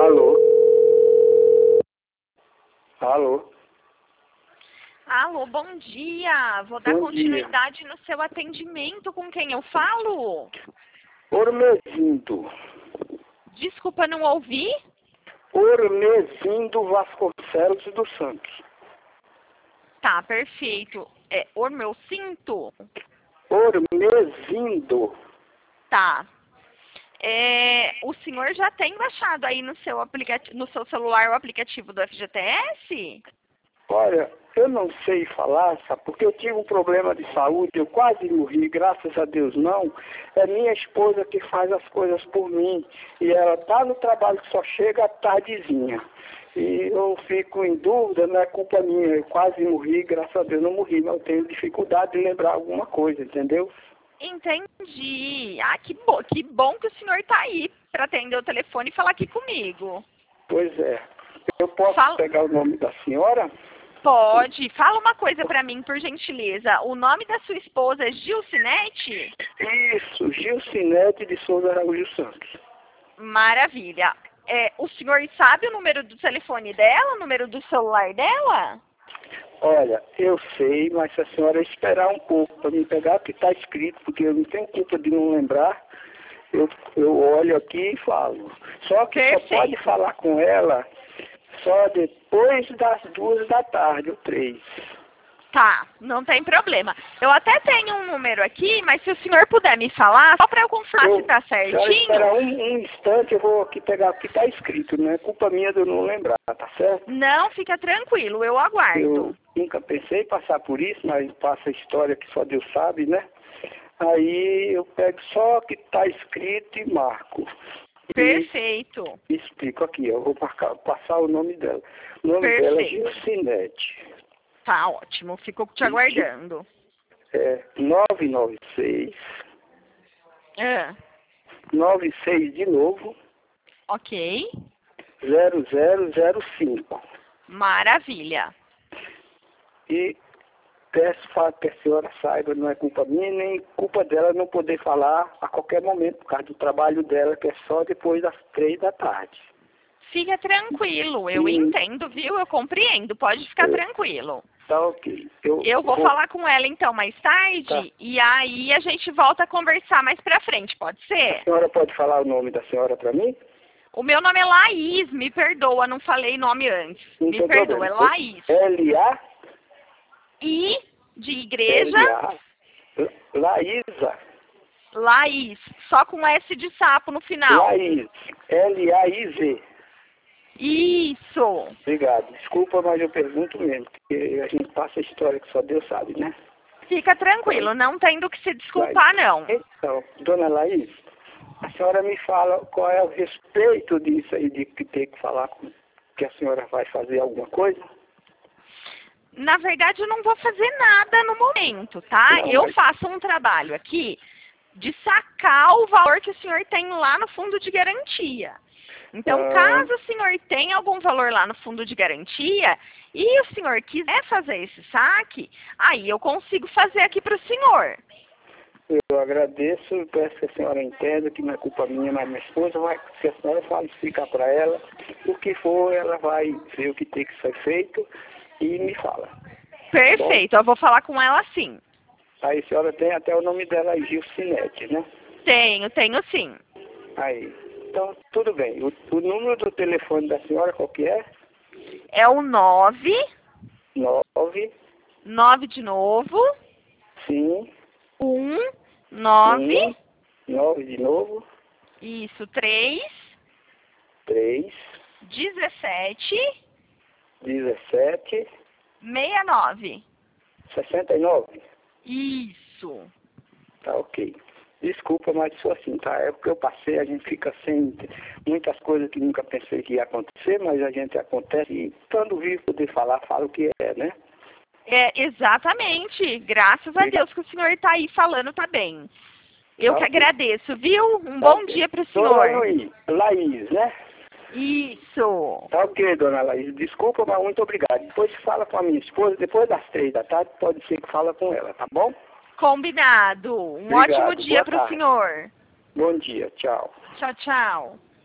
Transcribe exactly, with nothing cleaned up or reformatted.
Alô? Alô? Alô, bom dia. Vou dar Bom continuidade no seu atendimento. Com quem eu falo? Ormezindo. Desculpa, não ouvi? Ormezindo Vasconcelos dos Santos. Tá, perfeito. É o meu cinto? Ormezindo. Tá. É, o senhor já tem baixado aí no seu, aplicativo, no seu celular o aplicativo do F G T S? Olha, eu não sei falar, sabe, porque eu tive um problema de saúde, eu quase morri, graças a Deus não. É minha esposa que faz as coisas por mim. E ela tá no trabalho que só chega à tardezinha. E eu fico em dúvida, não é culpa minha, eu quase morri, graças a Deus não morri, mas eu tenho dificuldade de lembrar alguma coisa, entendeu? Entendi. Ah, que, bo que bom que o senhor tá aí para atender o telefone e falar aqui comigo. Pois é. Eu posso Fala... pegar o nome da senhora? Pode. Fala uma coisa para mim, por gentileza. O nome da sua esposa é Gilcinete? Isso, Gilcinete de Souza Araújo Santos. Maravilha. É, o senhor sabe o número do telefone dela, o número do celular dela? Olha, eu sei, mas se a senhora esperar um pouco para me pegar o que está escrito, porque eu não tenho culpa de não lembrar, eu, eu olho aqui e falo. Só que Perfeito. só pode falar com ela só depois das duas da tarde, ou três. Tá, não tem problema. Eu até tenho um número aqui, mas se o senhor puder me falar, só para eu confirmar Eu, se tá se a senhora esperar certinho. um, um instante, eu vou aqui pegar o que está escrito, não é culpa minha de eu não lembrar, tá certo? Não, fica tranquilo, eu Eu aguardo. nunca pensei em passar por isso, mas passa a história que só Deus sabe, né? Aí eu pego só o que está escrito e marco. Perfeito. E explico aqui, eu vou marcar, passar o nome dela. O nome dela é Perfeito. Gilcinete. Tá ótimo, fico te aguardando. É nove nove seis, Ah, nove seis de novo, ok. zero zero zero cinco. Maravilha. E peço para que a senhora saiba, não é culpa minha, nem culpa dela não poder falar a qualquer momento, por causa do trabalho dela, que é só depois das três da tarde. Fica tranquilo, eu E, entendo, viu? Eu compreendo, pode ficar é, tranquilo. tá ok. Eu Eu vou, vou, falar com ela então mais tarde tá. e aí a gente volta a conversar mais pra frente, pode A ser? senhora pode falar o nome da senhora para mim? O meu nome é Laís, me perdoa, não falei nome antes. Não Me tem perdoa, é problema. Laís. L A I de igreja, L A Laísa. Laís, só com S de sapo no final. Laís. L A I Z. Isso. Obrigado. Desculpa, mas eu pergunto mesmo, porque a gente passa a história que só Deus sabe, né? Fica tranquilo, não tem do que se desculpar não. Então, dona Laís, a senhora me fala qual é o respeito disso aí, de que ter que falar com que a senhora vai fazer alguma coisa? Na verdade, eu não vou fazer nada no momento, tá? Não, Eu mas- faço um trabalho aqui de sacar o valor que o senhor tem lá no fundo de garantia. Então, Ah, caso o senhor tenha algum valor lá no fundo de garantia e o senhor quiser fazer esse saque, aí eu consigo fazer aqui para o senhor. eu agradeço e peço que a senhora entenda que não é culpa minha, mas minha esposa vai, se a senhora fala, explicar para ela o que for, ela vai ver o que tem que ser feito e me fala. Perfeito, eu vou falar com ela sim. Aí a senhora tem até o nome dela, Gilcinete, né? Tenho, tenho sim. Aí. Então, tudo bem. O, o número do telefone da senhora qual que é? É o nove, Nove, nove de novo, sim, um, nove, um, nove de novo, isso, três, três, dezessete, dezessete, sessenta e nove. sessenta e nove. Isso. Tá ok. Desculpa, mas sou assim, tá? É porque eu passei, a gente fica sem muitas coisas que nunca pensei que ia acontecer, mas a gente acontece e quando vivo poder falar, fala o que é, né? É, exatamente. Graças a Deus que o senhor está aí falando, tá bem. Eu Tá que ok. agradeço, viu? Um Tá bom ok. dia para o Dona senhor. Luí, Laís, né? Isso. Tá ok, dona Laís. Desculpa, mas muito obrigado. Depois fala com a minha esposa, depois das três da tarde, pode ser que fala com ela, tá bom? Combinado. Um Obrigado. ótimo dia Boa para o tarde. senhor. Bom dia. Tchau. Tchau, tchau.